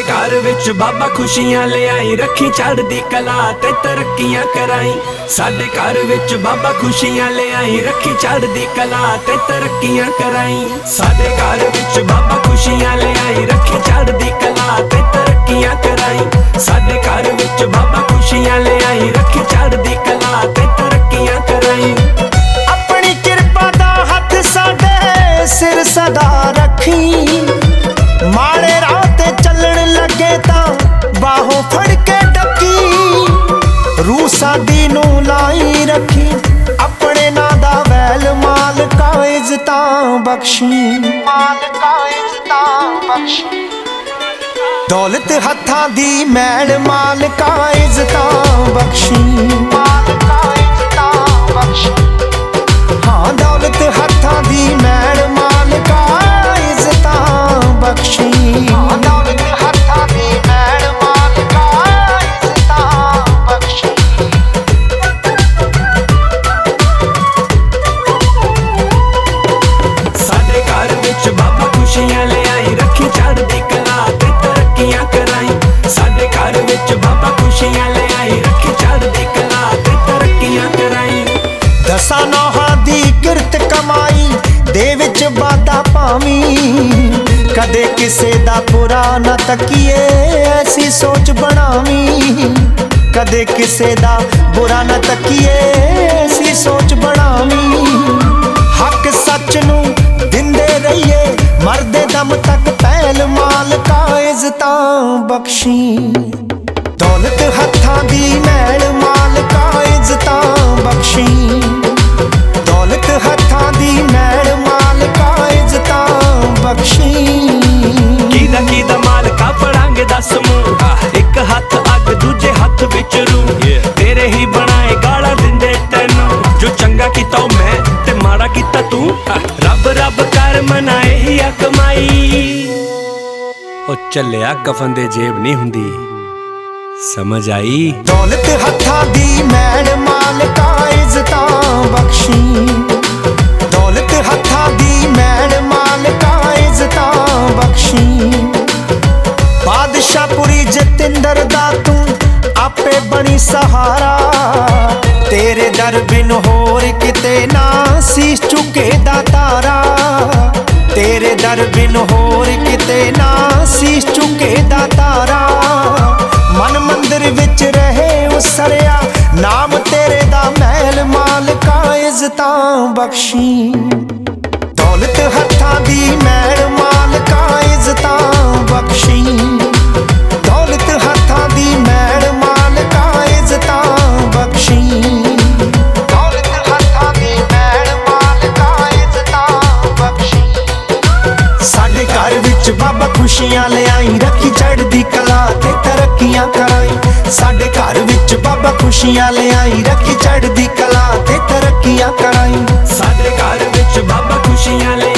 साडे घर विच बाबा खुशियां ले आई, रखी चढ़दी कला ते तरक्कियां कराई। साडे घर विच बाबा खुशियां ले आई, रखी चढ़दी कला ते तरक्कियां कराई। साडे घर विच बाबा खुशियां ले आई, रखी चढ़दी कला ते तरक्कियां कराई। साडे घर विच बाबा खुशियां ले आई, रखी चढ़दी कला ते तरक्कियां कराई। अपनी किरपा दा हथ साडे सिर सदा रखी, माड़े राह ते चलण लगे तां बाहों फड़ के डकी। रूह साडी नूं लाई रखी, अपने नां दा वैल मालका इज़्ज़तां बख्शी, मालका इज़्ज़तां बख्शी। दौलत हत्थां दी मैल मालका इज़्ज़तां बख्शी, मालका इज़्ज़तां बख्शी। हाँ दौलत हत्थां दी मैल मालका इज़्ज़तां बख्शी, हाँ दौलत हत्थां दी मैल मालका इज़्ज़तां बख्शी। साडे घर विच बाबा खुशियां ले आई, रखी चढ़दी कला ते तरक्कियां कराई। साडे घर विच बाबा खुशियां ले आई, रखी चढ़दी कला ते तरक्कियां कराई। दसां नौहां दी किरत कमाई दे विच बाधा पावी, कदे किसे दा बुरा ना तकीए ऐसी सोच बनावी। कदे किसे दा बुरा ना तकीए ऐसी सोच बनावी। हक सच नूं दिंदे रहिए मरदे दम तक पहल मालका इज़्ज़तां बख्शी। दौलत हत्थां दी मैल मालका इज़्ज़तां बख्शी, दौलत हत्थां दी मैल मालका इज़्ज़तां बख्शी। कीदा मालका फड़ांगे दस मूंह, एक हथ अग दूजे हथ विच रूह। तेरे ही बनाए गाला दिंदे तैनू, जो चंगा कीता मैं ते माड़ा कीता तू। रब रब कर मनाए ही कमाई। ओ चलिया कफन दे जेब नहीं हुंदी, समझ आई। दौलत हत्थां दी मैल मालका इज़्ज़तां बख्शी, दौलत हत्थां दी मैल मालका इज़्ज़तां बख्शी। बादशाहपुरी जतिंदर दा तू आपे बनी सहारा, तेरे दर बिन होर किते ना सीस चुके दा तारा। तेरे दर बिन होर किते ना सीस चुके दा तारा। मन मंदिर विच रहे उसरिया, नाम तेरे दा महल मालका इज़्ज़तां बख्शी। दौलत हत्थां दी मैल मालका इज़्ज़तां बख्शी, दौलत हत्थां दी मैल मालका इज़्ज़तां बख्शी। दौलत हत्थां दी मैल मालका इज़्ज़तां बख्शी। साडे घर विच बाबा खुशियां ले आई, रखी चढ़दी कला ते तरक्कियां कराई। साडे घर विच बाबा खुशियां ले आई, रखी चढ़दी कला ते तरक्कियां कराई। साडे घर विच बाबा खुशियां ले